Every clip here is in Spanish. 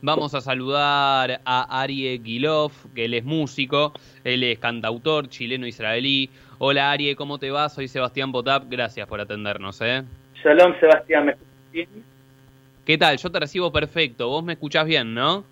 Vamos a saludar a Arie Gilov, que él es músico, él es cantautor chileno-israelí. Hola Arie, ¿cómo te va? Soy Sebastián Potap, gracias por atendernos. Shalom, Sebastián, ¿me escuchas bien? ¿Qué tal? Yo te recibo perfecto, vos me escuchás bien, ¿no?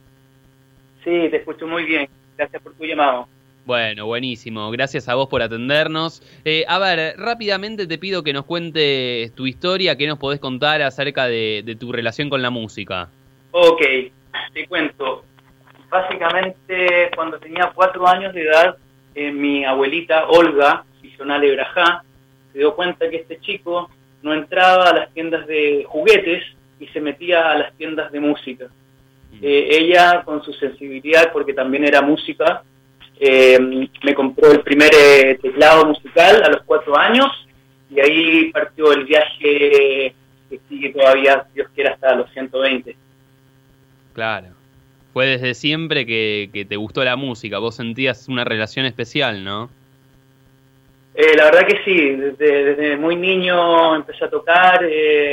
Sí, te escucho muy bien, gracias por tu llamado. Bueno, buenísimo, gracias a vos por atendernos. A ver, rápidamente te pido que nos cuentes tu historia, qué nos podés contar acerca de tu relación con la música. Ok, te cuento. Básicamente, cuando tenía 4 años de edad, mi abuelita, Olga, Shishonale Brajá, se dio cuenta que este chico no entraba a las tiendas de juguetes y se metía a las tiendas de música. Ella, con su sensibilidad, porque también era música, me compró el primer teclado musical a los 4 años y ahí partió el viaje que sigue todavía, Dios quiera, hasta los 120. Claro. Fue desde siempre que te gustó la música, vos sentías una relación especial, ¿no? La verdad que sí, desde muy niño empecé a tocar,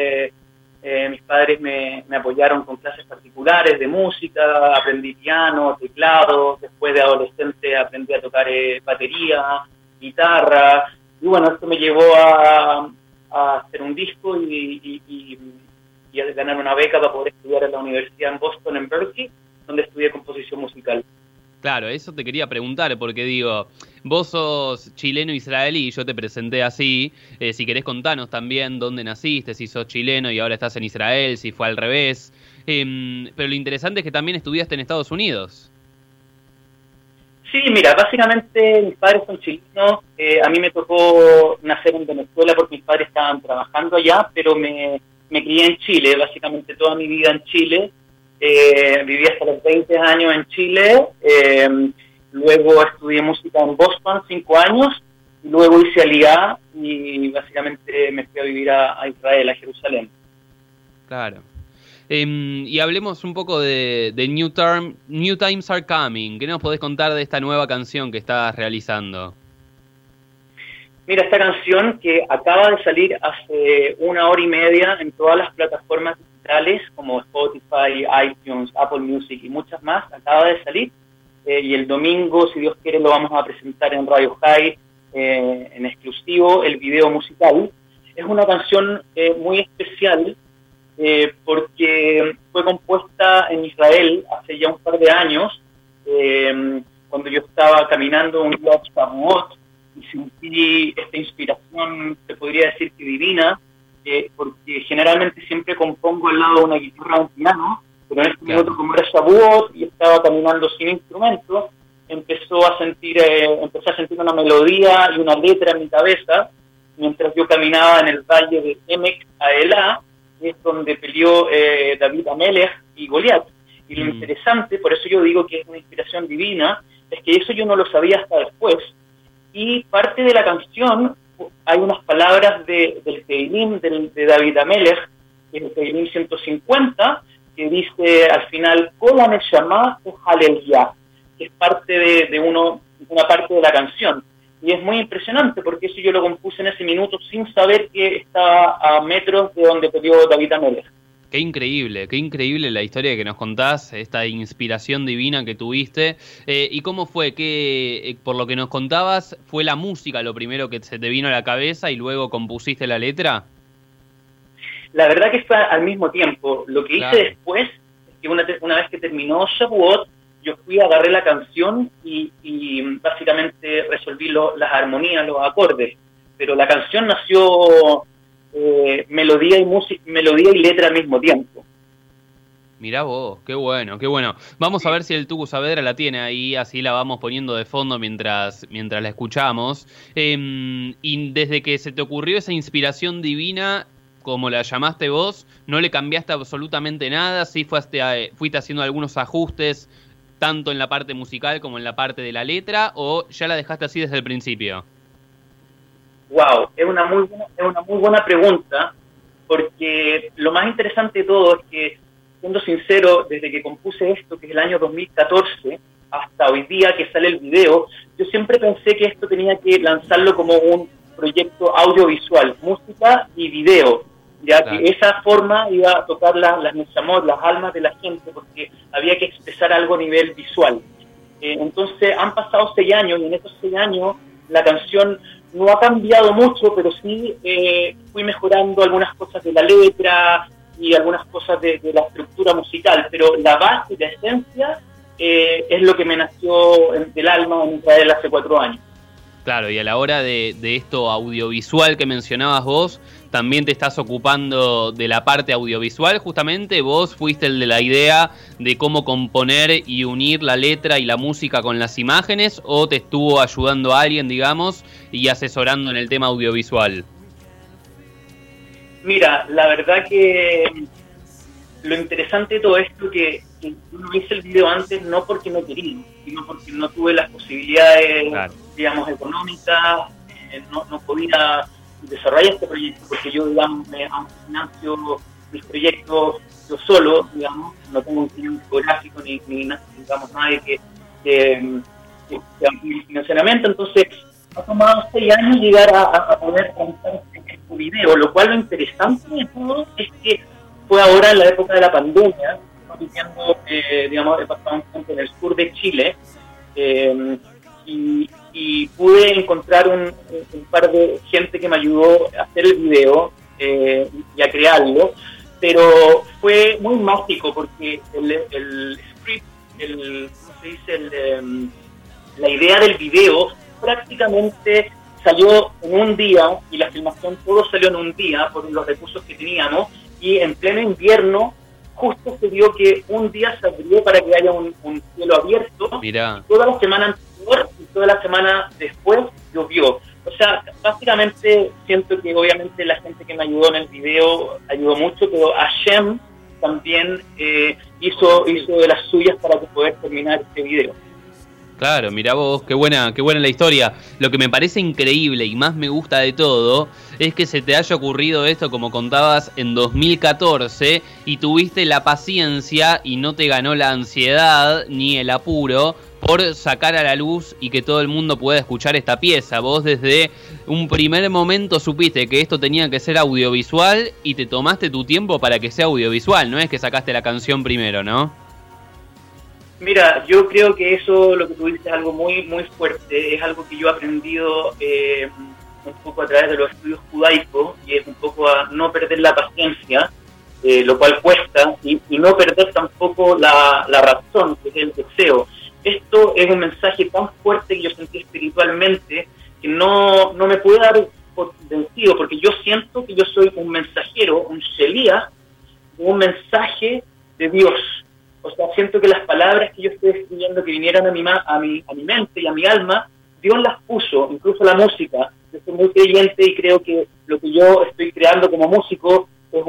mis padres me apoyaron con clases particulares de música, aprendí piano, teclado, después de adolescente aprendí a tocar batería, guitarra, y bueno, esto me llevó a hacer un disco y a ganar una beca para poder estudiar en la universidad en Boston, en Berkeley, donde estudié composición musical. Claro, eso te quería preguntar, porque digo, vos sos chileno-israelí, yo te presenté así, si querés contanos también dónde naciste, si sos chileno y ahora estás en Israel, si fue al revés, pero lo interesante es que también estudiaste en Estados Unidos. Sí, mira, básicamente mis padres son chilenos, a mí me tocó nacer en Venezuela porque mis padres estaban trabajando allá, pero me crié en Chile, básicamente toda mi vida en Chile. Viví hasta los 20 años en Chile, luego estudié música en Boston 5 años, y luego hice Aliyah y básicamente me fui a vivir a Israel, a Jerusalén. Claro. Y hablemos un poco de New Times Are Coming. ¿Qué nos podés contar de esta nueva canción que estás realizando? Mira, esta canción que acaba de salir hace 1 hora y media en todas las plataformas digitales como Spotify, iTunes, Apple Music y muchas más, acaba de salir. Y el domingo, si Dios quiere, lo vamos a presentar en Radio High, en exclusivo, el video musical. Es una canción muy especial porque fue compuesta en Israel hace ya un par de años, cuando yo estaba caminando un día a Shavuot, y sentí esta inspiración, se podría decir que divina, porque generalmente siempre compongo al lado de una guitarra o un piano, pero en este minuto, como era Shavuot y estaba caminando sin instrumento, empecé a sentir una melodía y una letra en mi cabeza, mientras yo caminaba en el valle de Emek Haelá, que es donde peleó David Amelech y Goliat. Y lo interesante, por eso yo digo que es una inspiración divina, es que eso yo no lo sabía hasta después. Y parte de la canción, hay unas palabras del Teilim de David Amelech, que es el Teilim 150, que dice al final, Kol HaNeshama Haleliyah, que es parte de una parte de la canción. Y es muy impresionante, porque eso yo lo compuse en ese minuto sin saber que estaba a metros de donde peleó David Amelech. Qué increíble la historia que nos contás, esta inspiración divina que tuviste. ¿Y cómo fue? Por lo que nos contabas, ¿fue la música lo primero que se te vino a la cabeza y luego compusiste la letra? La verdad que fue al mismo tiempo. Lo que hice después es que una vez que terminó Shavuot, yo agarré la canción y básicamente resolví las armonías, los acordes. Pero la canción nació melodía y letra al mismo tiempo. Mirá vos, qué bueno, qué bueno. Vamos a ver si el Tucu Saavedra la tiene ahí, así la vamos poniendo de fondo mientras la escuchamos. Y desde que se te ocurrió esa inspiración divina, como la llamaste vos, ¿no le cambiaste absolutamente nada? ¿Sí fuiste haciendo algunos ajustes, tanto en la parte musical como en la parte de la letra, o ya la dejaste así desde el principio? Wow, es una muy buena pregunta, porque lo más interesante de todo es que, siendo sincero, desde que compuse esto, que es el año 2014, hasta hoy día que sale el video, yo siempre pensé que esto tenía que lanzarlo como un proyecto audiovisual, música y video. ya Claro. que esa forma iba a tocar las Neshamot, las almas de la gente, porque había que expresar algo a nivel visual. Entonces han pasado 6 años, y en estos 6 años la canción no ha cambiado mucho, pero sí fui mejorando algunas cosas de la letra y algunas cosas de la estructura musical, pero la base y la esencia es lo que me nació del alma en Israel hace 4 años. Claro, y a la hora de esto audiovisual que mencionabas vos, también te estás ocupando de la parte audiovisual, justamente. Vos fuiste el de la idea de cómo componer y unir la letra y la música con las imágenes, o te estuvo ayudando alguien, digamos, y asesorando en el tema audiovisual. Mira, la verdad que lo interesante de todo esto que yo no hice el video antes no porque no quería, sino porque no tuve las posibilidades, Claro. digamos, económicas, no podía desarrollar este proyecto porque yo, digamos, me financio mis proyectos yo solo, digamos, no tengo un discográfico ni digamos, nadie que amplíe financieramente. Entonces ha tomado 6 años llegar a poder realizar este video, lo cual lo interesante de todo es que fue ahora en la época de la pandemia, viviendo, digamos, he pasado un tiempo en el sur de Chile, y pude encontrar un par de gente que me ayudó a hacer el video y a crearlo, pero fue muy mágico porque el script, ¿cómo se dice? La idea del video prácticamente salió en un día, y la filmación todo salió en un día por los recursos que teníamos, y en pleno invierno justo se dio que un día se abrió para que haya un cielo abierto. Mirá. Y toda la semana anterior y toda la semana después llovió. O sea, básicamente siento que obviamente la gente que me ayudó en el video ayudó mucho, pero Hashem también hizo de las suyas para poder terminar este video. Claro, mirá vos, qué buena la historia. Lo que me parece increíble y más me gusta de todo es que se te haya ocurrido esto, como contabas, en 2014, y tuviste la paciencia y no te ganó la ansiedad ni el apuro por sacar a la luz y que todo el mundo pueda escuchar esta pieza. Vos desde un primer momento supiste que esto tenía que ser audiovisual y te tomaste tu tiempo para que sea audiovisual, no es que sacaste la canción primero, ¿no? Mira, yo creo que eso, lo que tú dices, es algo muy muy fuerte, es algo que yo he aprendido un poco a través de los estudios judaicos, y es un poco a no perder la paciencia, lo cual cuesta, y no perder tampoco la razón, que es el deseo. Esto es un mensaje tan fuerte que yo sentí espiritualmente que no me pude dar por vencido, porque yo siento que yo soy un mensajero, un Shelia, un mensaje de Dios. O sea, siento que las palabras que yo estoy escribiendo que vinieran a mi mente y a mi alma, Dios las puso, incluso la música. Yo soy muy creyente y creo que lo que yo estoy creando como músico es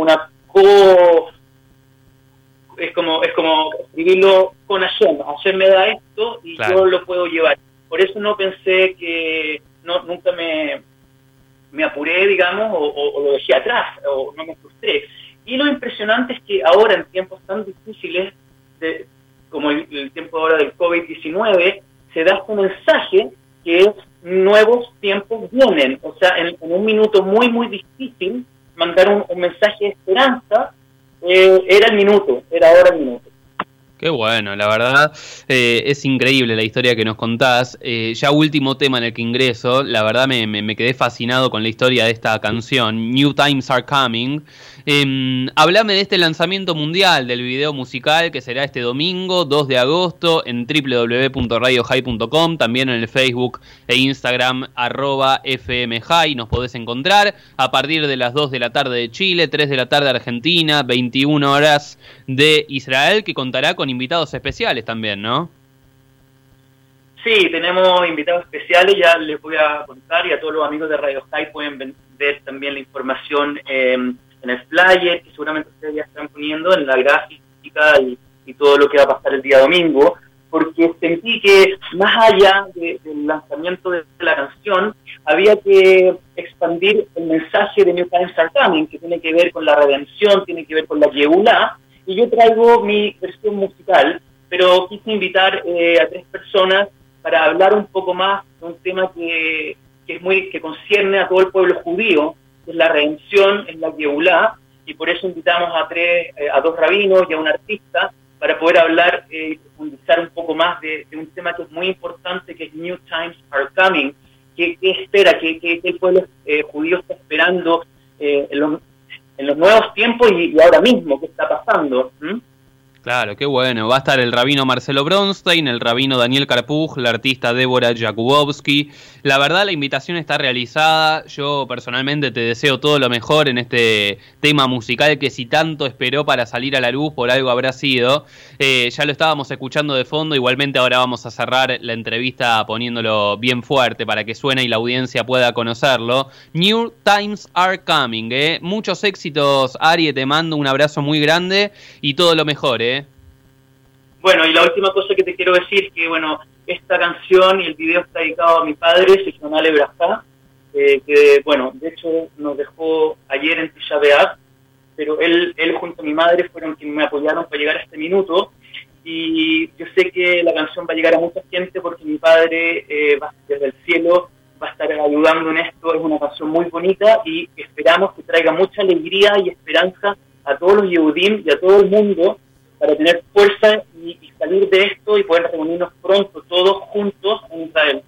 es como escribirlo con Hashem. Hashem me da esto y claro, yo lo puedo llevar. Por eso no pensé que nunca me apuré, digamos, o lo dejé atrás, o no me frustré. Y lo impresionante es que ahora, en tiempos tan difíciles, como el tiempo ahora del COVID-19, se da este mensaje que es nuevos tiempos vienen. O sea, en un minuto muy, muy difícil, mandar un mensaje de esperanza, era ahora el minuto. Qué bueno, la verdad es increíble la historia que nos contás. Ya último tema en el que ingreso, la verdad me quedé fascinado con la historia de esta canción, New Times Are Coming. Hablame de este lanzamiento mundial del video musical que será este domingo, 2 de agosto, en www.radiohigh.com, también en el Facebook e Instagram, @FMHigh, nos podés encontrar a partir de las 2 de la tarde de Chile, 3 de la tarde de Argentina, 21 horas de Israel, que contará con invitados especiales también, ¿no? Sí, tenemos invitados especiales, ya les voy a contar, y a todos los amigos de Radio High pueden ver también la información en el flyer, que seguramente ustedes ya están poniendo, en la gráfica y todo lo que va a pasar el día domingo, porque sentí que más allá del lanzamiento de la canción, había que expandir el mensaje de New Times Are Coming, que tiene que ver con la redención, tiene que ver con la Yeulá, y yo traigo mi versión musical, pero quise invitar a 3 personas para hablar un poco más de un tema que concierne a todo el pueblo judío, que es la redención, es la Geulá, y por eso invitamos a dos rabinos y a un artista para poder hablar y profundizar un poco más de un tema que es muy importante, que es New Times Are Coming. ¿Qué espera? ¿Qué el pueblo judío está esperando en los nuevos tiempos y ahora mismo? ¿Qué está pasando? Claro, qué bueno. Va a estar el rabino Marcelo Bronstein, el rabino Daniel Karpuch, la artista Débora Jakubowski. La verdad, la invitación está realizada. Yo personalmente te deseo todo lo mejor en este tema musical que si tanto esperó para salir a la luz, por algo habrá sido. Ya lo estábamos escuchando de fondo. Igualmente ahora vamos a cerrar la entrevista poniéndolo bien fuerte para que suene y la audiencia pueda conocerlo. New Times Are Coming. Muchos éxitos, Ari. Te mando un abrazo muy grande y todo lo mejor. Bueno, y la última cosa que te quiero decir, que bueno, esta canción y el video está dedicado a mi padre, Sejnonale Brajá, que bueno, de hecho nos dejó ayer en Tisha B'Av, pero él junto a mi madre fueron quienes me apoyaron para llegar a este minuto, y yo sé que la canción va a llegar a mucha gente porque mi padre desde el cielo va a estar ayudando en esto. Es una canción muy bonita y esperamos que traiga mucha alegría y esperanza a todos los Yehudim y a todo el mundo, para tener fuerza y salir de esto y poder reunirnos pronto todos juntos en Israel.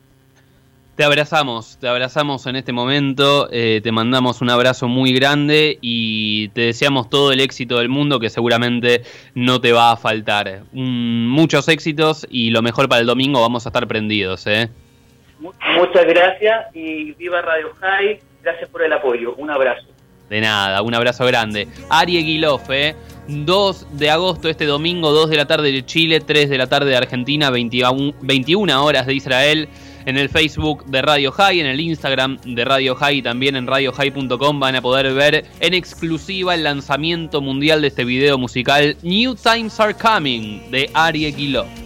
Te abrazamos en este momento, te mandamos un abrazo muy grande y te deseamos todo el éxito del mundo que seguramente no te va a faltar. Muchos éxitos y lo mejor para el domingo, vamos a estar prendidos. Muchas gracias y viva Radio High, gracias por el apoyo, un abrazo. De nada, un abrazo grande. Ari Egilov, 2 de agosto, este domingo, 2 de la tarde de Chile, 3 de la tarde de Argentina, 21 horas de Israel, en el Facebook de Radio High, en el Instagram de Radio High y también en radiohigh.com van a poder ver en exclusiva el lanzamiento mundial de este video musical New Times Are Coming de Ari Egilov.